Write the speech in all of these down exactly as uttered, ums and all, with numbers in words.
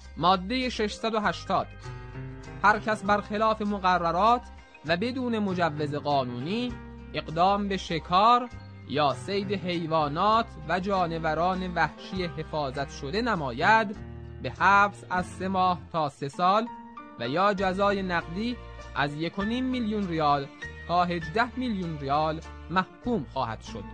ماده ششصد و هشتاد، هر کس برخلاف مقررات و بدون مجوز قانونی اقدام به شکار یا صید حیوانات و جانوران وحشی حفاظت شده نماید، به حبس از سه ماه تا سه سال و یا جزای نقدی از یک و نیم میلیون ریال تا هجده میلیون ریال محکوم خواهد شد.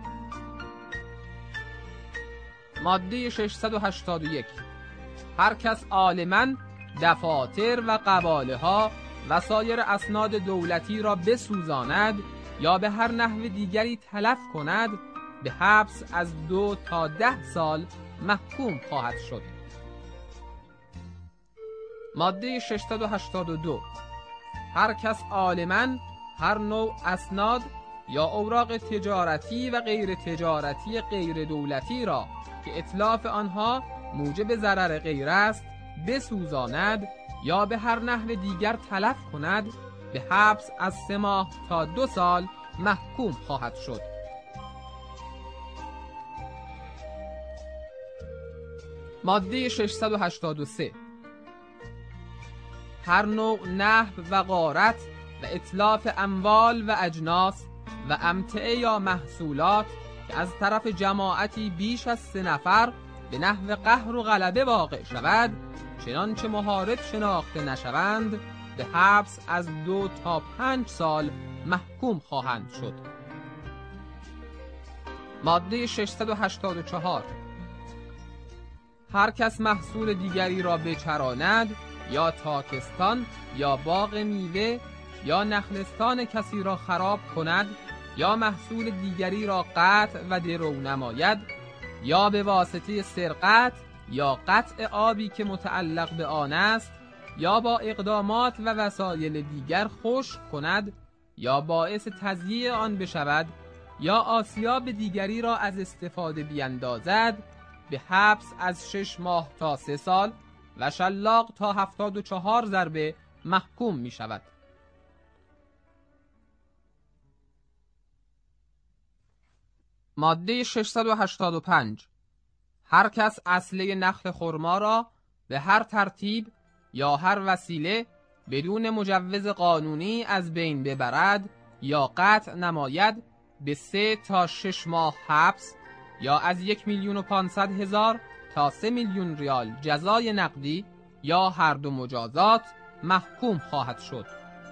ماده ششصد و هشتاد و یک، هر کس عالماً دفاتر و قباله ها و سایر اسناد دولتی را بسوزاند یا به هر نحو دیگری تلف کند، به حبس از دو تا ده سال محکوم خواهد شد. ماده ششصد و هشتاد و دو، هر کس عالماً هر نوع اسناد یا اوراق تجارتی و غیر تجارتی غیر دولتی را که اتلاف آنها موجب ضرر غیر است بسوزاند یا به هر نحو دیگر تلف کند، به حبس از سه ماه تا دو سال محکوم خواهد شد. ماده ششصد و هشتاد و سه، هر نوع نهب و غارت و اتلاف اموال و اجناس و امتعه یا محصولات که از طرف جماعتی بیش از سه نفر به نحو قهر و غلبه واقع شود، چنانچه محارب شناخته نشوند، به حبس از دو تا پنج سال محکوم خواهند شد. ماده ششصد و هشتاد و چهار، هر کس محصول دیگری را بچراند یا تاکستان یا باغ میوه یا نخلستان کسی را خراب کند یا محصول دیگری را قطع و درو نماید یا به واسطه سرقت یا قطع آبی که متعلق به آن است یا با اقدامات و وسایل دیگر خشک کند یا باعث تضییع آن بشود یا آسیاب دیگری را از استفاده بیندازد، به حبس از شش ماه تا سه سال و شلاق تا هفتاد و چهار ضربه محکوم می شود. ماده ششصد و هشتاد و پنج، هر کس اصله نخل خرما را به هر ترتیب یا هر وسیله بدون مجوز قانونی از بین ببرد یا قطع نماید، به سه تا شش ماه حبس یا از یک میلیون و پانصد هزار تا سه میلیون ریال جزای نقدی یا هر دو مجازات محکوم خواهد شد.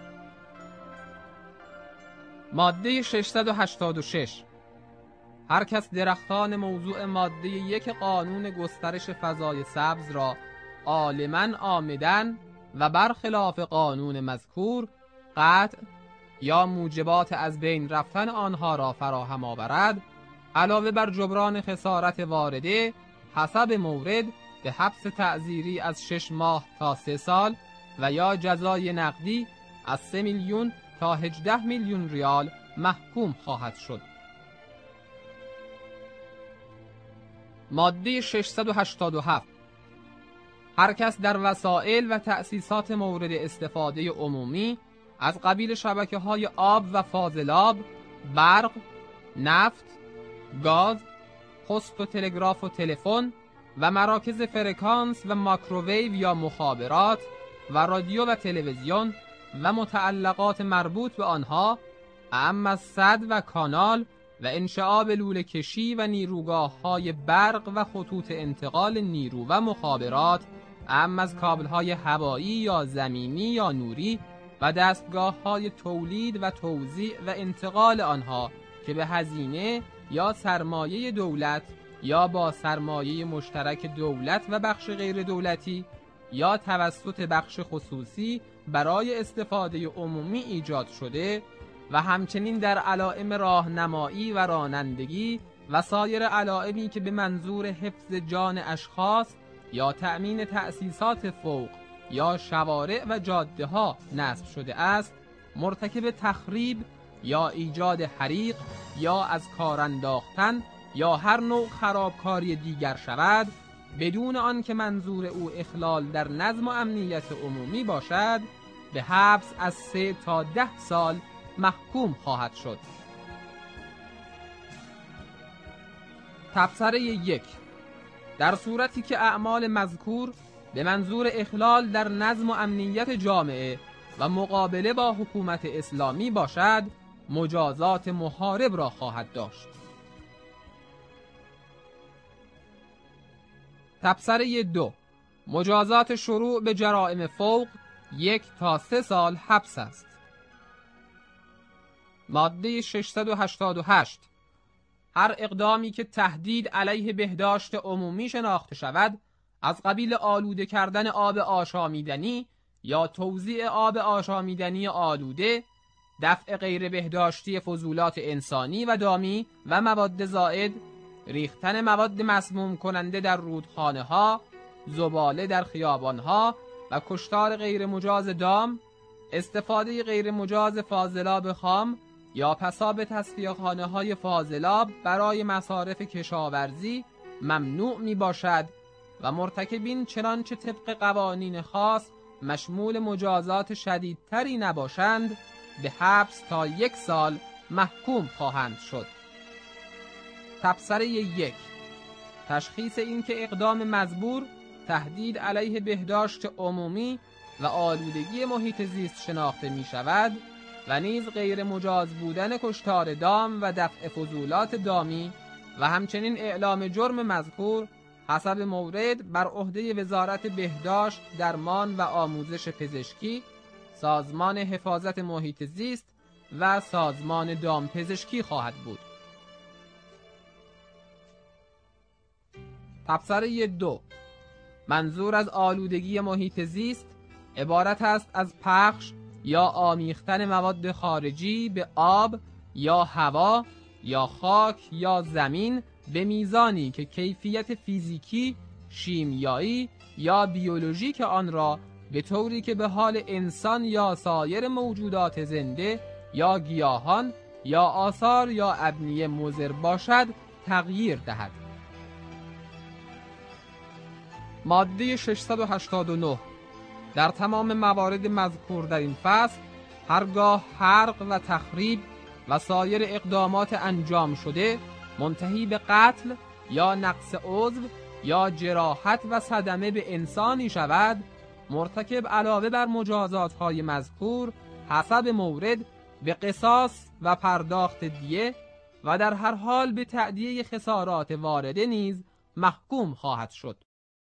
ماده ششصد و هشتاد و شش، هر کس درختان موضوع ماده یک قانون گسترش فضای سبز را عالماً آمدن و برخلاف قانون مذکور قطع یا موجبات از بین رفتن آنها را فراهم آورد، علاوه بر جبران خسارت وارده حسب مورد به حبس تعزیری از شش ماه تا سه سال و یا جزای نقدی از سه میلیون تا هجده میلیون ریال محکوم خواهد شد. ماده ششصد و هشتاد و هفت، هر کس در وسایل و تأسیسات مورد استفاده عمومی از قبیل شبکه‌های آب و فاضلاب، برق، نفت، گاز، پست و تلگراف و تلفن و مراکز فرکانس و ماکروویو یا مخابرات و رادیو و تلویزیون و متعلقات مربوط به آنها، اعم از سد و کانال و انشعاب لوله کشی و نیروگاه‌های برق و خطوط انتقال نیرو و مخابرات، اعم از کابل‌های هوایی یا زمینی یا نوری و دستگاه‌های تولید و توزیع و انتقال آنها که به هزینه یا سرمایه دولت یا با سرمایه مشترک دولت و بخش غیر دولتی یا توسط بخش خصوصی برای استفاده عمومی ایجاد شده و همچنین در علائم راهنمایی و رانندگی و سایر علائمی که به منظور حفظ جان اشخاص یا تأمین تأسیسات فوق یا شوارع و جاده ها نصب شده است، مرتکب تخریب یا ایجاد حریق یا از کار انداختن یا هر نوع خرابکاری دیگر شود، بدون آن که منظور او اخلال در نظم و امنیت عمومی باشد، به حبس از سه تا ده سال محکوم خواهد شد. تبصره یک، در صورتی که اعمال مذکور به منظور اخلال در نظم و امنیت جامعه و مقابله با حکومت اسلامی باشد، مجازات محارب را خواهد داشت. تبصره دو، مجازات شروع به جرائم فوق یک تا سه سال حبس است. ماده ششصد و هشتاد و هشت، هر اقدامی که تهدید علیه بهداشت عمومی شناخته شود، از قبیل آلوده کردن آب آشامیدنی یا توزیع آب آشامیدنی آلوده، دفع غیر بهداشتی فضولات انسانی و دامی و مواد زائد، ریختن مواد مسموم کننده در رودخانه ها، زباله در خیابان ها و کشتار غیر مجاز دام، استفاده غیر مجاز فاضلاب خام یا پساب تصفیه خانه های فاضلاب برای مصارف کشاورزی ممنوع می باشد و مرتکبین چنانچه طبق قوانین خاص مشمول مجازات شدیدتری نباشند به حبس تا یک سال محکوم خواهند شد. تبصره یک، تشخیص این که اقدام مزبور تهدید علیه بهداشت عمومی و آلودگی محیط زیست شناخته می شود و نیز غیر مجاز بودن کشتار دام و دفع فضولات دامی و همچنین اعلام جرم مذکور حسب مورد بر عهده وزارت بهداشت، درمان و آموزش پزشکی، سازمان حفاظت محیط زیست و سازمان دامپزشکی خواهد بود. تبصره دو، منظور از آلودگی محیط زیست عبارت است از پخش یا آمیختن مواد خارجی به آب یا هوا یا خاک یا زمین به میزانی که کیفیت فیزیکی، شیمیایی یا بیولوژیک آن را به طوری که به حال انسان یا سایر موجودات زنده یا گیاهان یا آثار یا ابنیه مضر باشد تغییر دهد. ماده ششصد و هشتاد و نه، در تمام موارد مذکور در این فصل هرگاه حرق و تخریب و سایر اقدامات انجام شده منتهی به قتل یا نقص عضو یا جراحت و صدمه به انسانی شود، مرتکب علاوه بر مجازات‌های مذکور حسب مورد به قصاص و پرداخت دیه و در هر حال به تأدیه خسارات وارده نیز محکوم خواهد شد.